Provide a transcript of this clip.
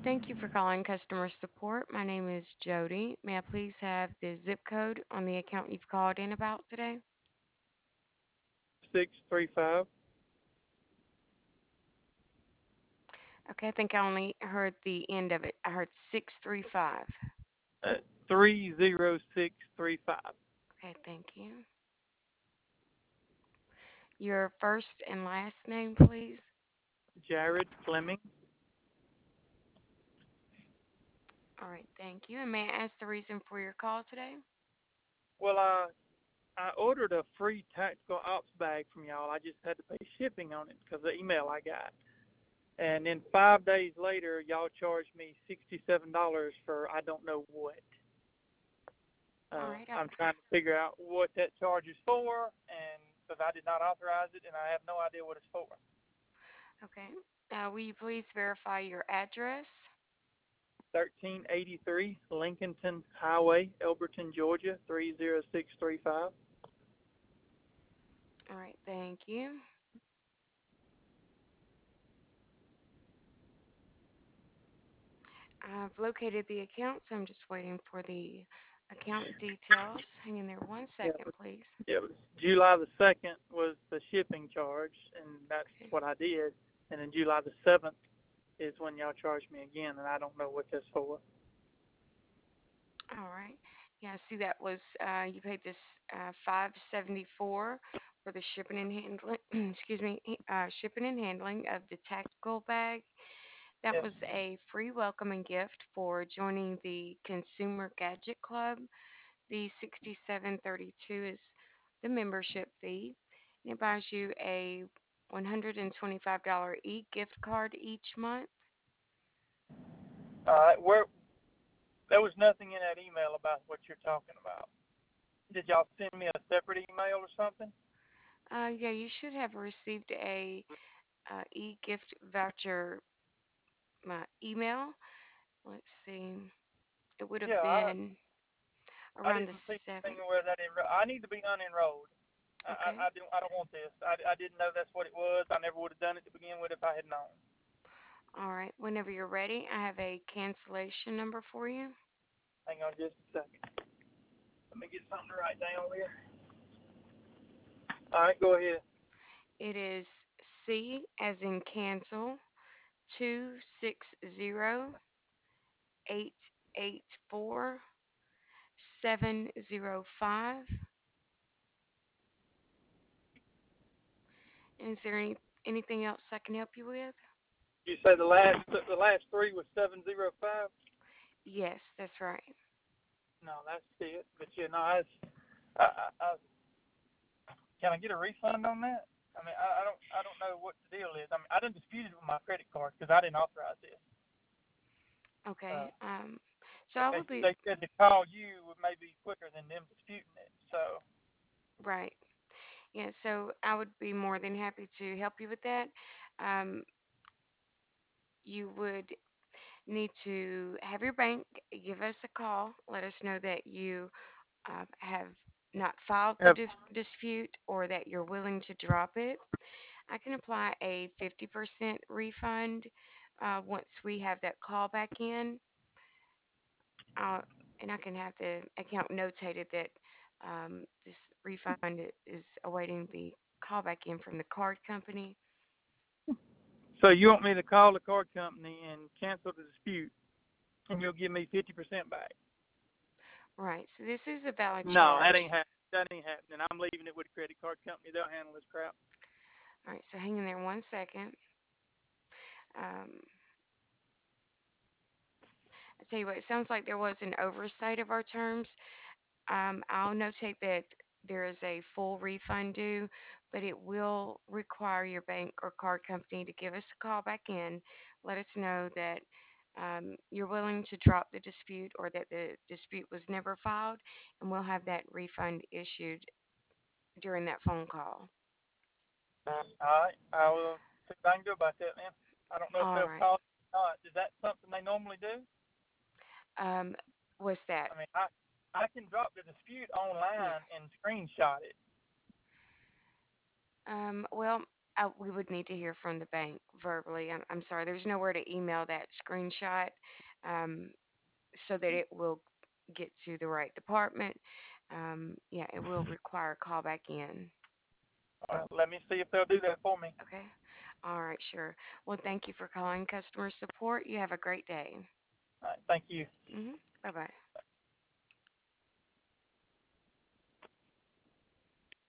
Thank you for calling customer support. My name is Jody. May I please have the zip code on the account you've called in about today? 635 Okay, I think I only heard the end of it. I heard 635. 30635. Okay, thank you. Your first and last name, please. Jared Fleming. All right, thank you. And may I ask the reason for your call today? Well, I ordered a free tactical ops bag from y'all. I just had to pay shipping on it because of the email I got. And then 5 days later, y'all charged me $67 for I don't know what. All right, I'm trying to figure out what that charge is for, and because I did not authorize it, and I have no idea what it's for. okay. Will you please verify your address? 1383 Lincolnton Highway, Elberton, Georgia 30635. All right, thank you. I've located the account, so I'm just waiting for the account details. Hang in there one Yeah, second, please. it was July the 2nd was the shipping charge, and that's Okay. what I did. And then July the 7th is when y'all charged me again, and I don't know what that's for. All right. Yeah, I see that was you paid this 574 for the shipping and handling, excuse me, shipping and handling of the tactical bag. That Yes. was a free welcome and gift for joining the Consumer Gadget Club. The 6732 is the membership fee. And it buys you a $125 e-gift card each month. All right. There was nothing in that email about what you're talking about. Did y'all send me a separate email or something? Yeah, you should have received a e-gift voucher email. Let's see. It would have Yeah, been I around the didn't see anything 7th. where that I need to be unenrolled. Okay. I don't want this. I didn't know that's what it was. I never would have done it to begin with if I had known. All right. Whenever you're ready, I have a cancellation number for you. Hang on just a second. Let me get something to write down here. All right, go ahead. It is C as in cancel 260-884-705. Is there anything else I can help you with? You say the last three was 705. Yes, that's right. No, that's it. But you know, I, can I get a refund on that? I mean, I don't know what the deal is. I mean, I didn't dispute it with my credit card because I didn't authorize this. Okay. Uh, So but I they would be they said to call you would maybe quicker than them disputing it. So right. Yeah, so I would be more than happy to help you with that. Um, you would need to have your bank give us a call, let us know that you have not filed the have dispute or that you're willing to drop it. I can apply a 50% refund once we have that call back in. Uh, and I can have the account notated that this refund is awaiting the call back in from the card company. so you want me to call the card company and cancel the dispute, and you'll give me 50% back? Right. So this is a valid No, that charge. ain't happening. That ain't happening. I'm leaving it with a credit card company. They'll handle this crap. All right. So hang in there one second. Um, I tell you what, it sounds like there was an oversight of our terms. I'll notate that there is a full refund due, but it will require your bank or card company to give us a call back in, let us know that you're willing to drop the dispute or that the dispute was never filed, and we'll have that refund issued during that phone call. All right, I will see what I can do about that then. I don't know if All they'll right. call it or not. Is that something they normally do? Um, was that? I mean, I can drop the dispute Yeah. online and screenshot it. Well, We would need to hear from the bank verbally. I'm sorry, there's nowhere to email that screenshot um, so that it will get to the right department. Yeah, it will require a call back in. Let me see if they'll do that for me. Okay. All right, sure. Well, thank you for calling customer support. You have a great day. All right, thank you. Bye bye.